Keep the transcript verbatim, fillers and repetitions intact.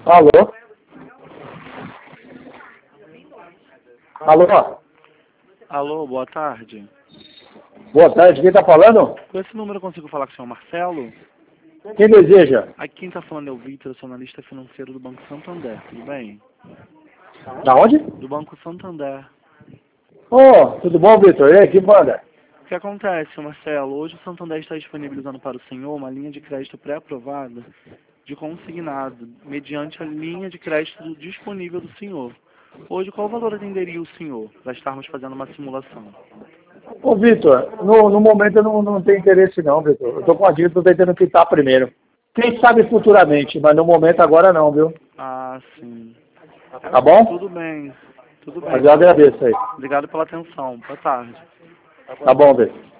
Alô? Alô? Alô, boa tarde. Boa tarde, quem está falando? Com esse número eu consigo falar com o senhor Marcelo? Quem deseja? Aqui quem está falando é o Vitor, eu sou analista financeiro do Banco Santander, tudo bem? Da onde? Do Banco Santander. Ô, oh, tudo bom, Vitor? E aí, que manda? O que acontece, senhor Marcelo? Hoje o Santander está disponibilizando para o senhor uma linha de crédito pré-aprovada de consignado, mediante a linha de crédito disponível do senhor. Hoje, qual valor atenderia o senhor para estarmos fazendo uma simulação? Ô, Vitor, no, no momento eu não, não tenho interesse não, Vitor. Eu estou com a dívida, estou tentando quitar primeiro. Quem sabe futuramente, mas no momento agora não, viu? Ah, sim. Tá bom? Tudo bem, tudo bem. Mas eu agradeço aí. Obrigado pela atenção. Boa tarde. Tá bom, Vitor.